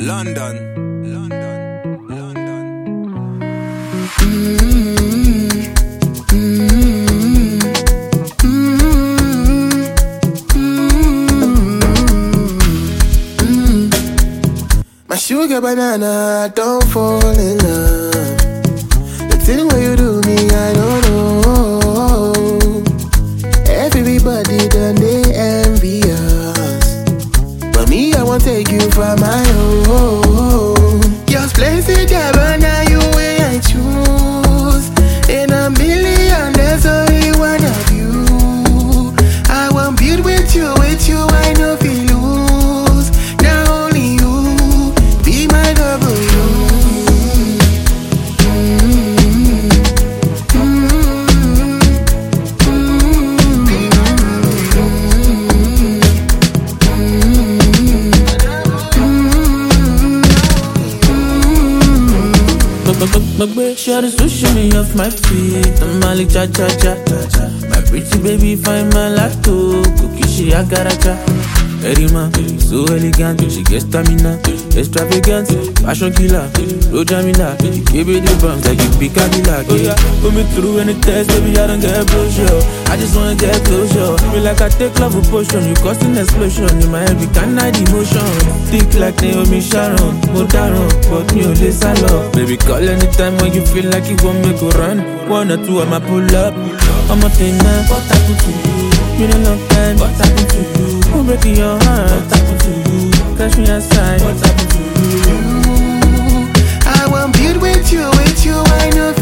My sugar banana, don't fall in love. The thing where you do me, I don't know. Everybody done they envy us, but me, I won't take you for my own. Just place it there, now you way I choose. In a million, there's only one of you. I won't build with you, I know if you lose. Now only you, be my W. Share the sushi me off my feet. I'm Mali cha cha cha. My pretty baby find my lacto. Cookie she agaracha. Erima, so elegant. She gets stamina, extravagant, fashion killer, Rojamila. Give me the bounce like you pick a Cadillac. Oh yeah, put me through any test, baby I don't get brochure. I just wanna get closure. Feel like I take love with potion. You cause an explosion in my head, we can't hide emotion. Thick like Naomi Sharon, Modaron, but me only salo. Baby call anytime when you feel like you won't make a run. 1 or 2 I'ma pull up. I'm a thing now, what happened to you? Been a long time, what happened to you? Who breaking your heart? What happened to you? Catch me outside, what happened to you? I won't build with you, I know